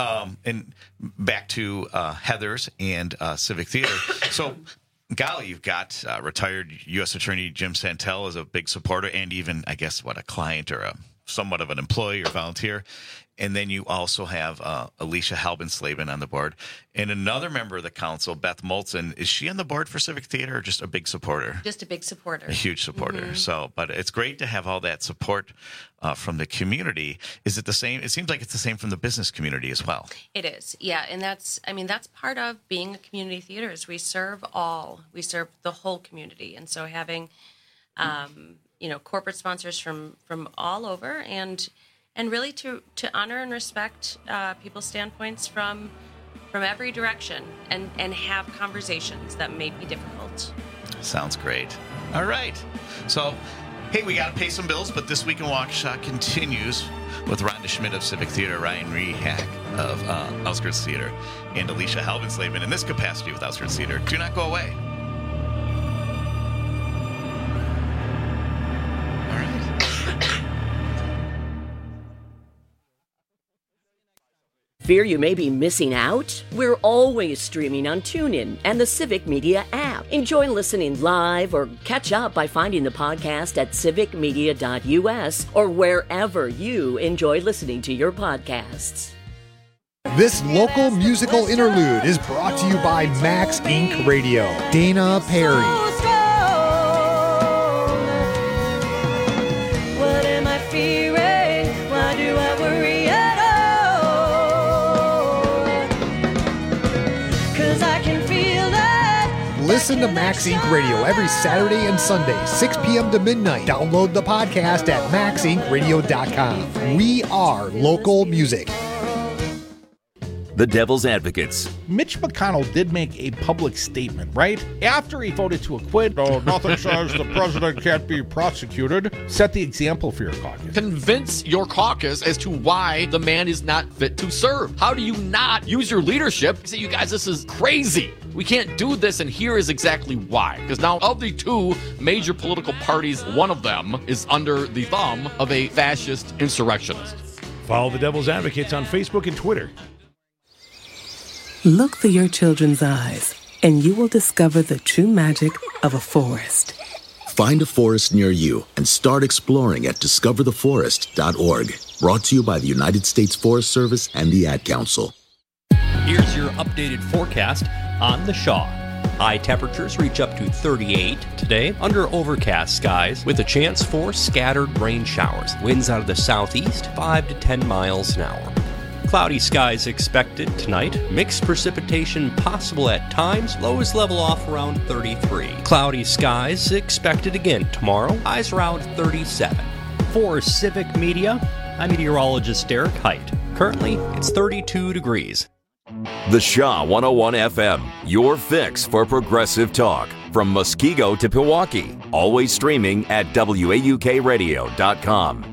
And back to Heather's and Civic Theater. So, golly, you've got retired U.S. Attorney Jim Santel as a big supporter, and even, I guess, a client or somewhat of an employee or volunteer. And then you also have Alicia Halben-Slavin on the board. And another member of the council, Beth Molson. Is she on the board for Civic Theater or just a big supporter? Just a big supporter. A huge supporter. Mm-hmm. So, but it's great to have all that support from the community. Is it the same? It seems like it's the same from the business community as well. It is, yeah. And that's part of being a community theater is we serve the whole community. And so having, corporate sponsors from all over and really to honor and respect people's standpoints from every direction and have conversations that may be difficult. Sounds great. All right. So, hey, we got to pay some bills, but This Week in Waukesha continues with Rhonda Schmidt of Civic Theater, Ryan Rehak of Outskirts Theater, and Alicia Halben-Slavin in this capacity with Outskirts Theater. Do not go away. Fear you may be missing out? We're always streaming on TuneIn and the Civic Media app. Enjoy listening live or catch up by finding the podcast at civicmedia.us or wherever you enjoy listening to your podcasts. This local musical interlude is brought to you by Max Inc. Radio. Dana Perry. What am I fearing? Why do I worry at all? Listen to Max Inc. Radio every Saturday and Sunday, 6 p.m. to midnight. Download the podcast at maxincradio.com. We are local music. The Devil's Advocates. Mitch McConnell did make a public statement, right? After he voted to acquit, nothing says the president can't be prosecuted. Set the example for your caucus. Convince your caucus as to why the man is not fit to serve. How do you not use your leadership and say, you guys, this is crazy. We can't do this, and here is exactly why. Because now, of the two major political parties, one of them is under the thumb of a fascist insurrectionist. Follow the Devil's Advocates on Facebook and Twitter. Look through your children's eyes, and you will discover the true magic of a forest. Find a forest near you and start exploring at discovertheforest.org. Brought to you by the United States Forest Service and the Ad Council. Here's your updated forecast on the Shaw. High temperatures reach up to 38 today under overcast skies with a chance for scattered rain showers. Winds out of the southeast 5 to 10 miles an hour. Cloudy skies expected tonight. Mixed precipitation possible at times. Lows level off around 33. Cloudy skies expected again tomorrow. Highs around 37. For Civic Media, I'm meteorologist Derek Height. Currently, it's 32 degrees. The Shaw 101 FM, your fix for progressive talk. From Muskego to Pewaukee. Always streaming at WAUKradio.com.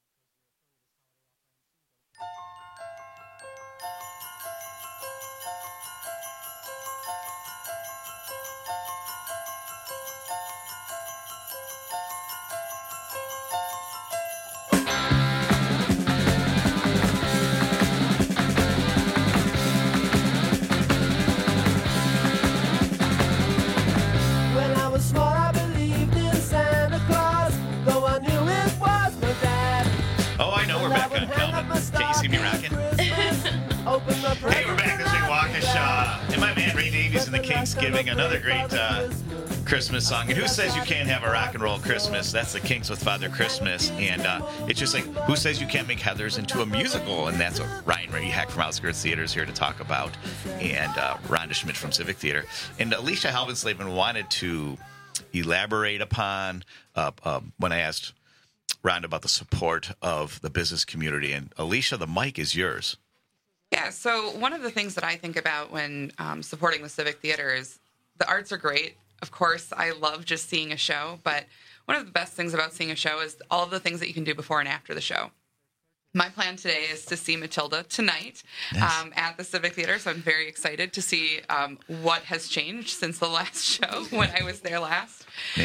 Giving another great Christmas song. And who says you can't have a rock and roll Christmas? That's the Kinks with Father Christmas. And it's just like, who says you can't make Heathers into a musical? And that's what Ryan Reheck from Outskirts Theater is here to talk about. And Rhonda Schmidt from Civic Theater. And Alicia Halbenslavin wanted to elaborate upon when I asked Rhonda about the support of the business community. And Alicia, the mic is yours. Yeah, so one of the things that I think about when supporting the Civic Theater is the arts are great. Of course, I love just seeing a show, but one of the best things about seeing a show is all of the things that you can do before and after the show. My plan today is to see Matilda tonight at the Civic Theater, so I'm very excited to see what has changed since the last show when I was there last.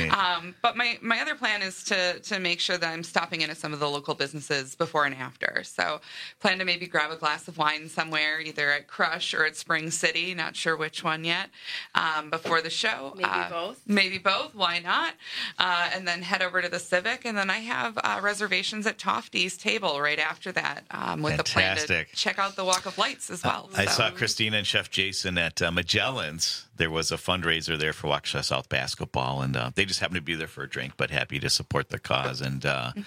But my other plan is to make sure that I'm stopping in at some of the local businesses before and after. So plan to maybe grab a glass of wine somewhere, either at Crush or at Spring City, not sure which one yet, before the show. Maybe both. Maybe both, why not? And then head over to the Civic, and then I have reservations at Tofty's table right after that with the plan to check out the Walk of Lights as well. I saw Christina and Chef Jason at Magellan's. There was a fundraiser there for Waukesha South basketball, and they just happened to be there for a drink, but happy to support the cause. And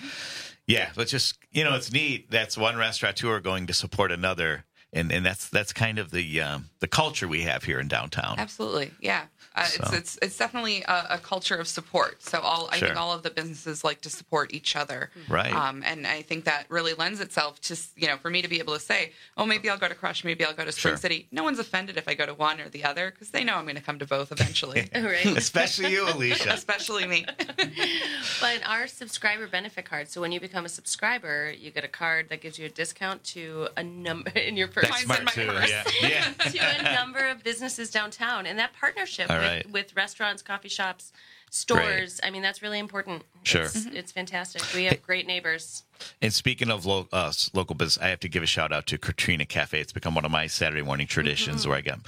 yeah, but just, it's neat. That's one restaurateur going to support another. And that's kind of the culture we have here in downtown. Absolutely, yeah. It's definitely a culture of support. So I think all of the businesses like to support each other, right? And I think that really lends itself to for me to be able to say, oh, maybe I'll go to Crush, maybe I'll go to Spring City. No one's offended if I go to one or the other because they know I'm going to come to both eventually. Right. Especially you, Alicia. Especially me. But our subscriber benefit card. So when you become a subscriber, you get a card that gives you a discount to a number in your purse. That's smart too. Yeah. To a number of businesses downtown, and that partnership with restaurants, coffee shops, stores. Great. I mean, that's really important. Sure, it's fantastic. We have great neighbors. And speaking of local business, I have to give a shout out to Katrina Cafe. It's become one of my Saturday morning traditions where I get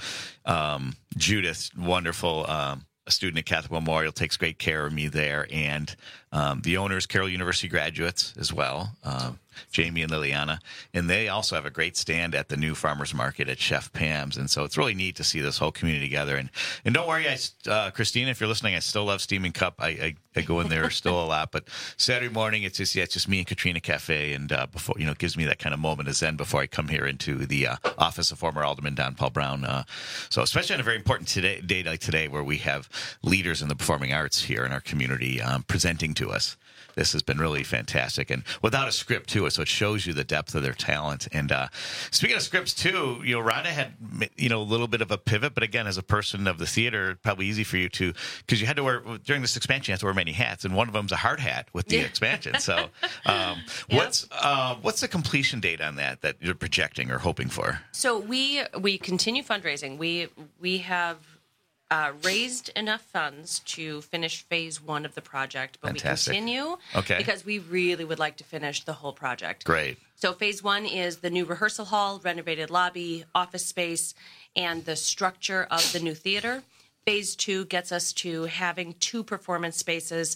Judith, wonderful. A student at Catholic Memorial, takes great care of me there, and The owners, Carroll University graduates as well, Jamie and Liliana. And they also have a great stand at the new farmers market at Chef Pam's. And so it's really neat to see this whole community together. And don't worry, Christina, if you're listening, I still love Steaming Cup. I go in there still a lot. But Saturday morning, it's just me and Katrina Cafe. And before, it gives me that kind of moment of zen before I come here into the office of former Alderman Don Paul Brown. So especially on a very important day like today, where we have leaders in the performing arts here in our community presenting to us. This has been really fantastic, and without a script to it, so it shows you the depth of their talent. And speaking of scripts too, Rhonda had a little bit of a pivot, but again, as a person of the theater, probably easy for you to, because you had to wear during this expansion, you have to wear many hats, and one of them's a hard hat with the expansion. So, what's the completion date on that you're projecting or hoping for? So we continue fundraising. We have raised enough funds to finish phase 1 of the project, but Fantastic. We continue because we really would like to finish the whole project. Great. So phase 1 is the new rehearsal hall, renovated lobby, office space, and the structure of the new theater. Phase 2 gets us to having 2 performance spaces,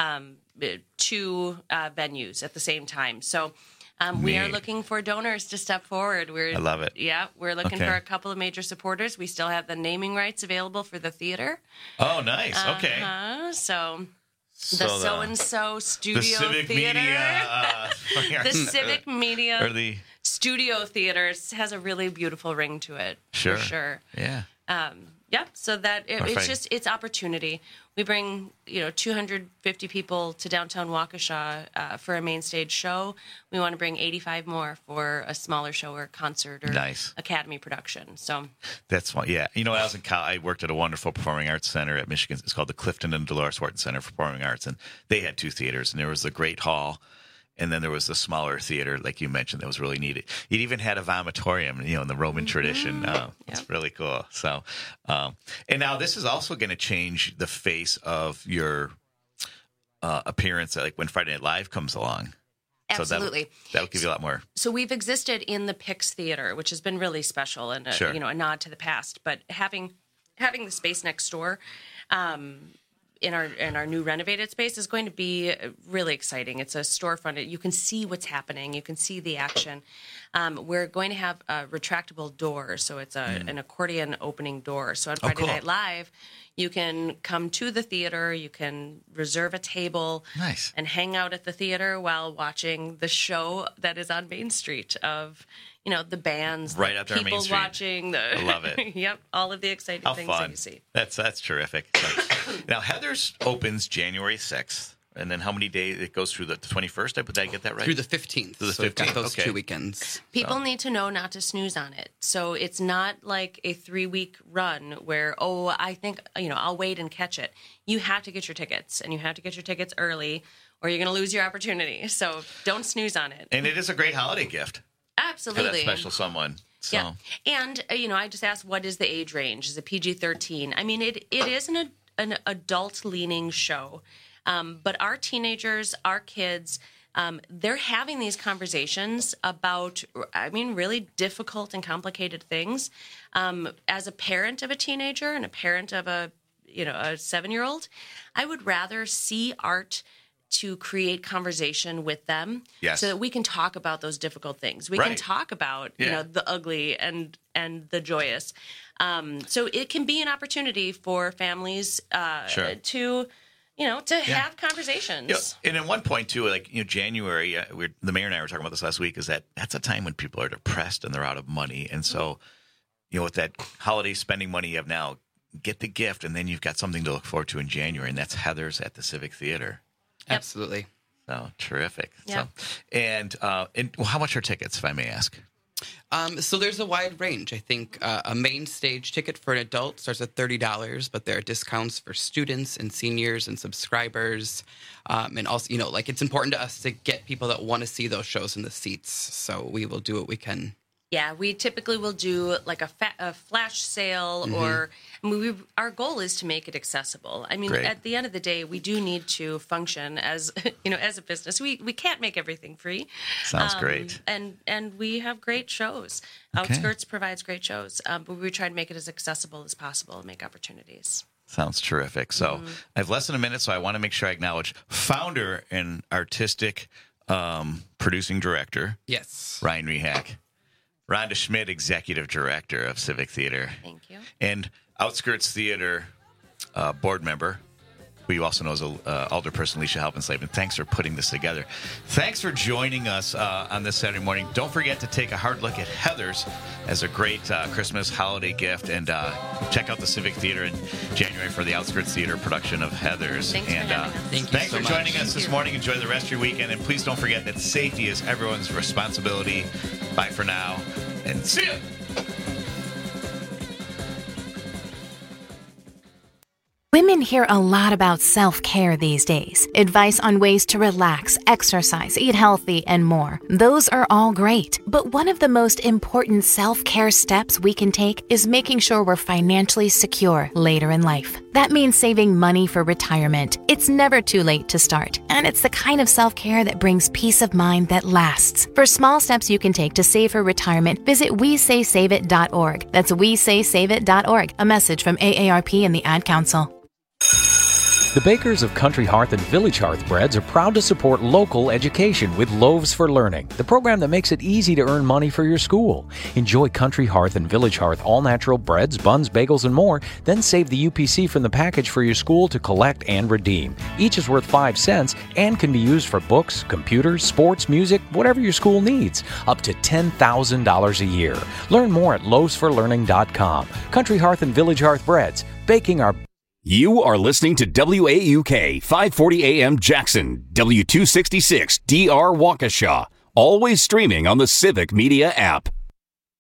2 venues at the same time. So we are looking for donors to step forward. I love it. Yeah, we're looking for a couple of major supporters. We still have the naming rights available for the theater. Oh, nice. Okay. So the So-and-so Studio Civic Theater. Media, the Civic Media or the Studio Theater has a really beautiful ring to it. For sure. Yeah. So that it's opportunity. We bring 250 people to downtown Waukesha for a main stage show. We want to bring 85 more for a smaller show or concert or academy production. So that's fun. Yeah, when I was in college, I worked at a wonderful performing arts center at Michigan. It's called the Clifton and Dolores Horton Center for Performing Arts, and they had 2 theaters, and there was the Great Hall. And then there was the smaller theater, like you mentioned, that was really neat. It even had a vomitorium, in the Roman tradition. It's really cool. So, and now this is also going to change the face of your appearance, like when Friday Night Live comes along. Absolutely. So that'll give you a lot more. So we've existed in the Pix Theater, which has been really special and a nod to the past. But having the space next door. In our new renovated space is going to be really exciting. It's a storefront. You can see what's happening. You can see the action. We're going to have a retractable door, so it's an accordion opening door. So on Friday Night Live, you can come to the theater. You can reserve a table and hang out at the theater while watching the show that is on Main Street of the bands, right up there, people Main Street. Watching the. I love it. Yep, all of the exciting things that you see. That's terrific. Now Heather's opens January 6th, and then how many days it goes through the 21st? Did I get that right? Through the 15th. Through the 15th. So we've got those 2 weekends. People need to know not to snooze on it. So it's not like a 3-week run where I think I'll wait and catch it. You have to get your tickets, and you have to get your tickets early, or you're going to lose your opportunity. So don't snooze on it. And it is a great holiday gift. Absolutely. For that special someone. So. Yeah. And, I just asked, what is the age range? Is it PG-13? I mean, it is an adult-leaning show. But our teenagers, our kids, they're having these conversations about, really difficult and complicated things. As a parent of a teenager and a parent of a 7-year-old, I would rather see art to create conversation with them so that we can talk about those difficult things. We can talk about, the ugly and the joyous. So it can be an opportunity for families to have conversations. And at one point, too, January, the mayor and I were talking about this last week, is that's a time when people are depressed and they're out of money. And so, with that holiday spending money you have now, get the gift, and then you've got something to look forward to in January, and that's Heather's at the Civic Theater. Absolutely. So terrific. Yeah. So, and how much are tickets, if I may ask? So there's a wide range. I think a main stage ticket for an adult starts at $30, but there are discounts for students and seniors and subscribers. And also, it's important to us to get people that want to see those shows in the seats. So we will do what we can. Yeah, we typically will do like a flash sale, or our goal is to make it accessible. I mean, at the end of the day, we do need to function as as a business. We can't make everything free. Sounds great. And we have great shows. Outskirts provides great shows, but we try to make it as accessible as possible and make opportunities. Sounds terrific. So I have less than a minute, so I want to make sure I acknowledge founder and artistic producing director. Yes. Ryan Rehak. Rhonda Schmidt, executive director of Civic Theater. Thank you. And Outskirts Theater board member, who you also know as alderperson Alicia Halpin-Slavin. Thanks for putting this together. Thanks for joining us on this Saturday morning. Don't forget to take a hard look at Heathers as a great Christmas holiday gift, and check out the Civic Theater in January for the Outskirts Theater production of Heathers. Thanks for joining us this morning. Enjoy the rest of your weekend, and please don't forget that safety is everyone's responsibility. Bye for now, and see ya! Women hear a lot about self-care these days. Advice on ways to relax, exercise, eat healthy, and more. Those are all great. But one of the most important self-care steps we can take is making sure we're financially secure later in life. That means saving money for retirement. It's never too late to start, and it's the kind of self-care that brings peace of mind that lasts. For small steps you can take to save for retirement, visit WeSaySaveIt.org. That's WeSaySaveIt.org. A message from AARP and the Ad Council. The bakers of Country Hearth and Village Hearth Breads are proud to support local education with Loaves for Learning, the program that makes it easy to earn money for your school. Enjoy Country Hearth and Village Hearth all-natural breads, buns, bagels, and more. Then save the UPC from the package for your school to collect and redeem. Each is worth 5 cents and can be used for books, computers, sports, music, whatever your school needs. Up to $10,000 a year. Learn more at loavesforlearning.com. Country Hearth and Village Hearth Breads, baking our... You are listening to WAUK 540 AM Jackson, W266 DR Waukesha, always streaming on the Civic Media app.